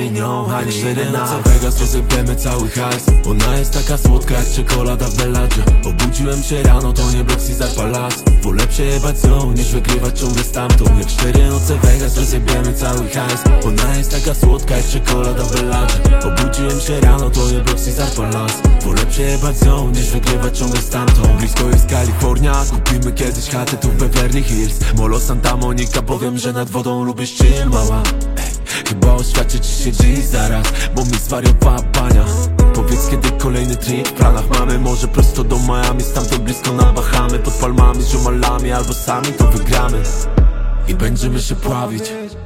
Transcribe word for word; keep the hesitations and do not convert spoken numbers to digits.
nią, ani cztery noce Vegas, rozjebiemy cały hajs. Ona jest taka słodka jak czekolada w Belladzie. Obudziłem się rano, to nie Brooks i Zapalac. Wolę przejebać z nią, niż wygrywać ciągle stamtąd. Jak cztery noce Vegas, rozjebiemy cały hajs. Ona jest taka słodka jak czekolada w Belladzie. Obudziłem się rano, to nie Brooks i Zapalac. Wolę przejebać z nią, niż wygrywać ciągle stamtąd. Blisko jest Kalifornia, kupimy kiedyś chatę tu w Beverly Hills. Molo Santa Monica, powiem, że nad wodą lubisz chill, mała. Chyba oświadczy ci się dziś zaraz, bo mi zwariowała pania. Powiedz, kiedy kolejny trip w planach mamy. Może prosto do Miami, stamtąd blisko na Bahamy. Pod palmami z ziomalami, albo sami to wygramy i będziemy się pławić.